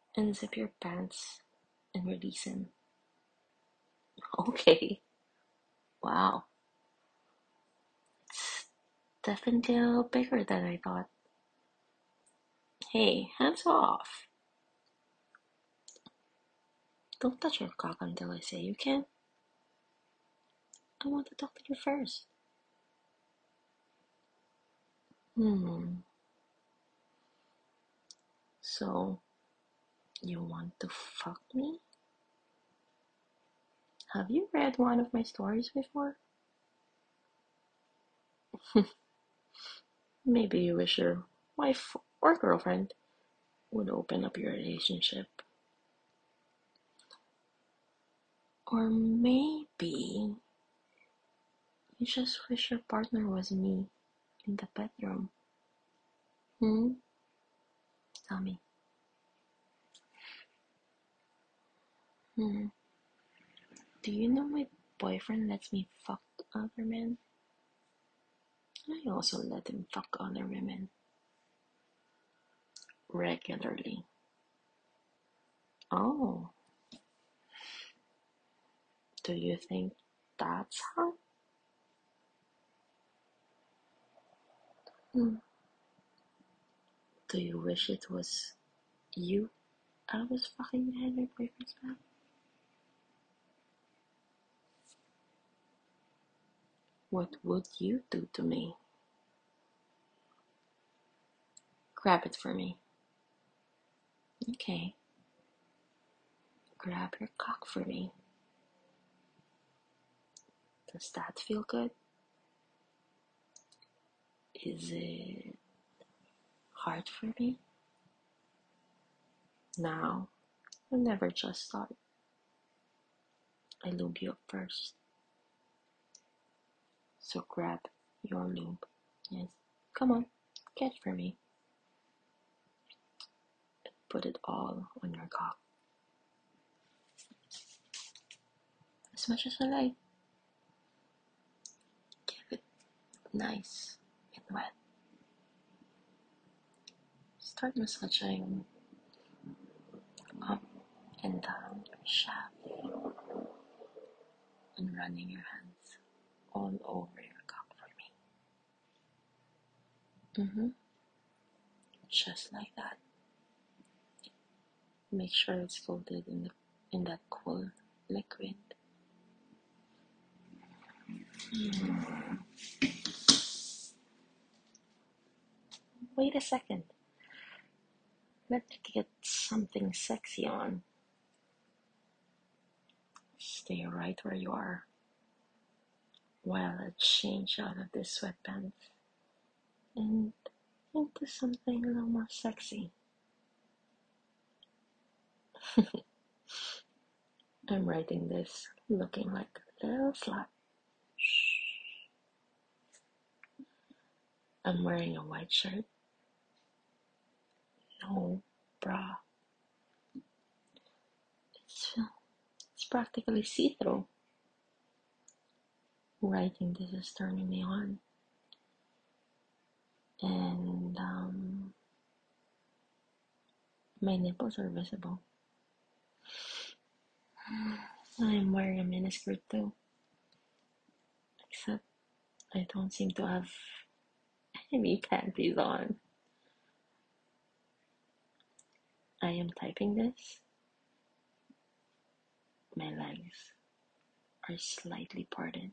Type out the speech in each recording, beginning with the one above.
Unzip your pants and release him. Okay. Wow. It's definitely a little bigger than I thought. Hey, hands off. Don't touch your cock until I say you can. I want to talk to you first. Hmm. So, you want to fuck me? Have you read one of my stories before? Maybe you wish your wife or girlfriend would open up your relationship. Or maybe you just wish your partner was me in the bedroom. Hmm? Tell me. Hmm. Do you know my boyfriend lets me fuck other men? I also let him fuck other women regularly. Oh, do you think that's hot? Hmm. Do you wish it was you I was fucking behind my boyfriend's back? What would you do to me? Grab it for me. Okay. Grab your cock for me. Does that feel good? Is it hard for me? Now, I never just start. I lube you up first. So grab your lube. Yes. Come on, get for me. Put it all on your cock. As much as I like. Give it nice and wet. Start massaging up and down your shaft and running your hands all over your cock for me. Just like that. Make sure it's coated in that cool liquid. Wait a second. Let me get something sexy on. Stay right where you are while I change out of this sweatpants and into something a little more sexy. I'm writing this looking like a little slut. I'm wearing a white shirt, no bra. It's practically see-through. Writing this is turning me on. And my nipples are visible. I'm wearing a miniskirt too, except I don't seem to have any panties on. I am typing this. My legs are slightly parted.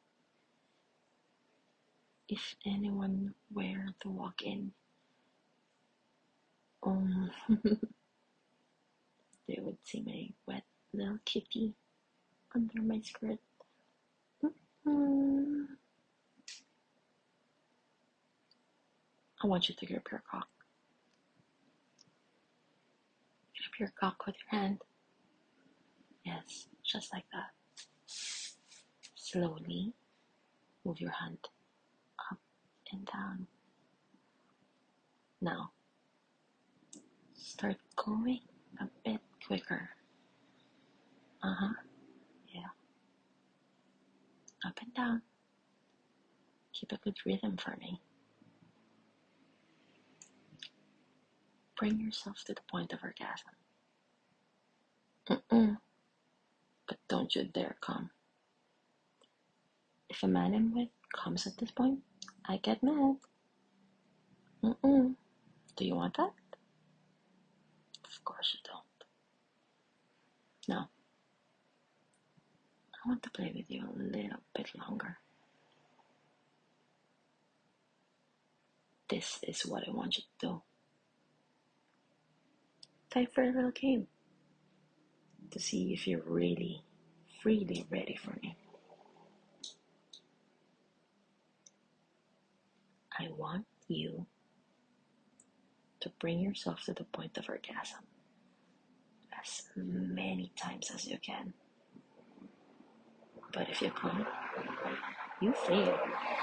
If anyone were to walk in, um, they would see my wet little kitty under my skirt. Mm. I want you to grip your cock. Grip your cock with your hand. Yes, just like that. Slowly move your hand up and down. Now, start going a bit quicker. Uh-huh, yeah. Up and down. Keep a good rhythm for me. Bring yourself to the point of orgasm. Mm-mm. But don't you dare come. If a man I'm with comes at this point, I get mad. Mm-mm. Do you want that? Of course you don't. No. I want to play with you a little bit longer. This is what I want you to do. Time for a little game. To see if you're really ready for me. I want you to bring yourself to the point of orgasm as many times as you can. But if you can't, you fail.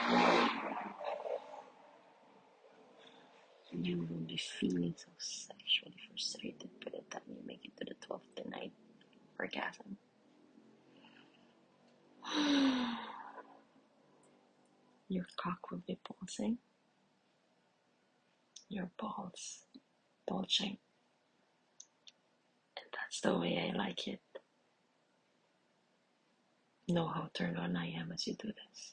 You will be feeling so sexually frustrated by the time you make it to the 12th night orgasm. Your cock will be pulsing, your balls bulging, and that's the way I like it. Know how turned on I am as you do this.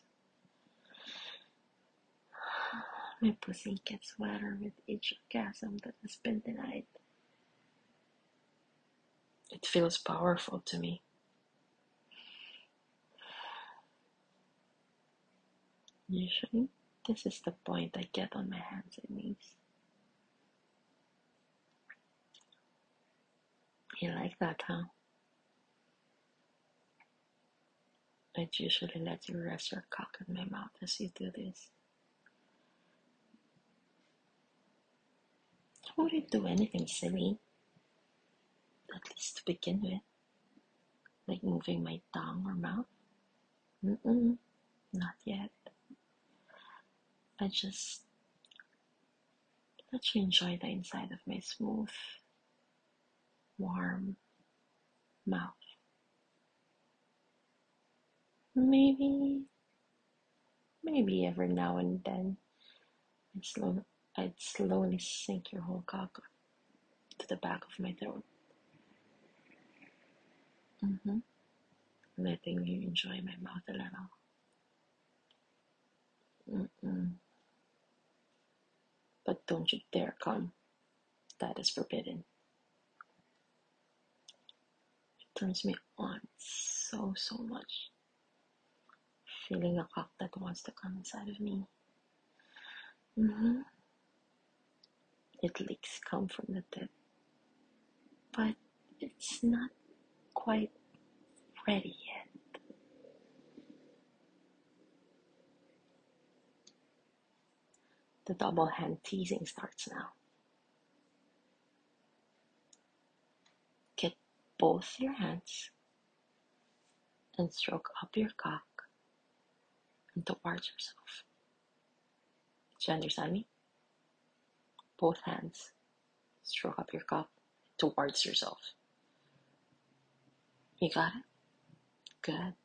My pussy gets wetter with each orgasm that has been denied. It feels powerful to me. Usually, this is the point I get on my hands and knees. You like that, huh? I'd usually let you rest your cock in my mouth as you do this. I wouldn't do anything silly, at least to begin with, like moving my tongue or mouth. Mm-mm, not yet. I just let you enjoy the inside of my smooth, warm mouth. Maybe every now and then, I'd slowly sink your whole cock to the back of my throat. Mm-hmm. Letting you enjoy my mouth a little. Mm-mm. But don't you dare come. That is forbidden. It turns me on so much. Feeling a cock that wants to come inside of me. Mm-hmm. It leaks cum from the tip. But it's not quite ready yet. The double hand teasing starts now. Get both your hands and stroke up your cock and towards yourself. Do you understand me? Both hands, stroke up your cock towards yourself. You got it? Good.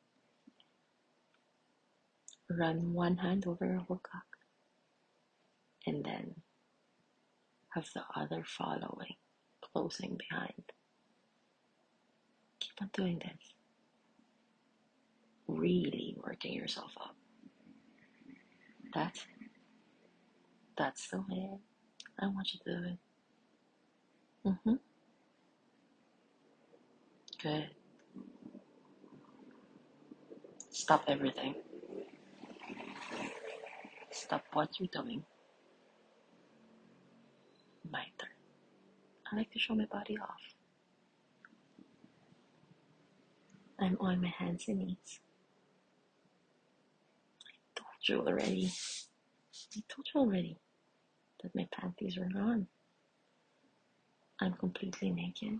Run one hand over your whole cock and then have the other following, closing behind. Keep on doing this. Really working yourself up. That's it. That's the way I want you to do it. Mm-hmm. Good. Stop everything. Stop what you're doing. My turn. I like to show my body off. I'm on my hands and knees. I told you already that my panties are on. I'm completely naked.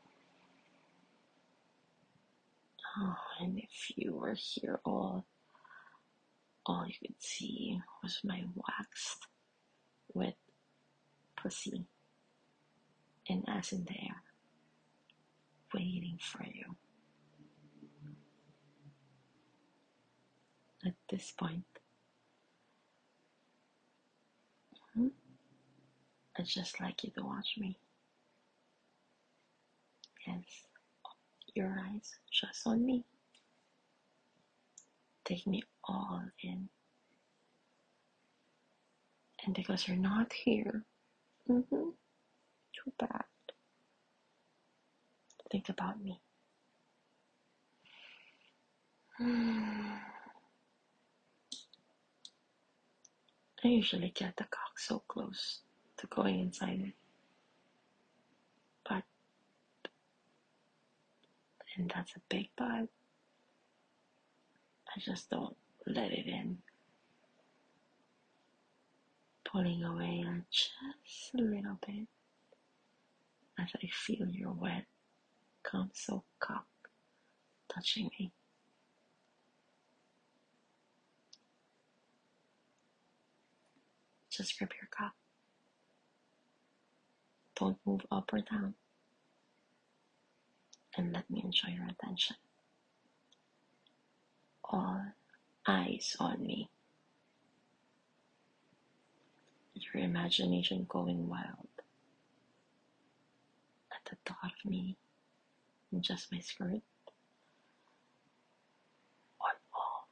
Oh, and if you were here, all you could see was my waxed, wet pussy and ass in the air, waiting for you. At this point, I'd just like you to watch me. Yes, your eyes just on me. Take me all in. And because you're not here, too bad. Think about me. I usually get the cock so close to going inside me. But, and that's a big but, I just don't let it in. Pulling away just a little bit as I feel your wet, cum so cock touching me. Just grip your cock. Don't move up or down. And let me enjoy your attention. All eyes on me. Your imagination going wild at the thought of me in just my skirt on all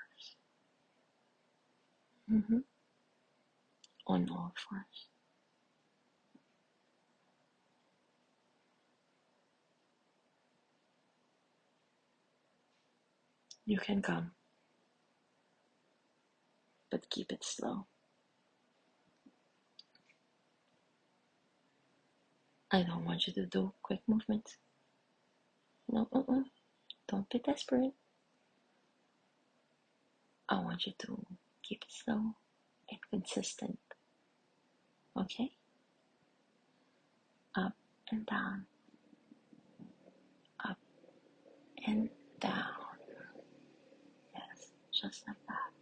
fours. On all fours. You can come, but keep it slow. I don't want you to do quick movements. No, don't be desperate. I want you to keep it slow and consistent. Okay? Up and down. Up and down. Yes, just like that.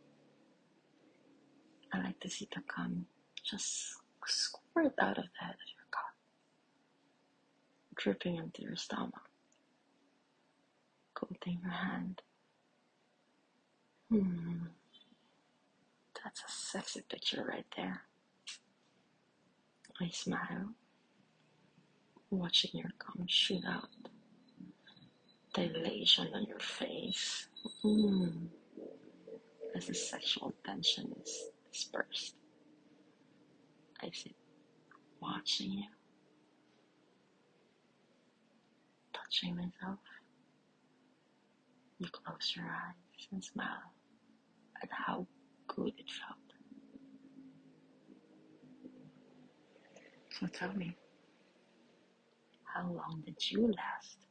I like to see the cum just squirt out of the head of your cock, dripping into your stomach, coating your hand. That's a sexy picture right there. I smile, watching your cum shoot out. Dilation on your face. As the sexual tension is dispersed. I sit watching you, touching myself. You close your eyes and smile at how good it felt. So tell me, how long did you last?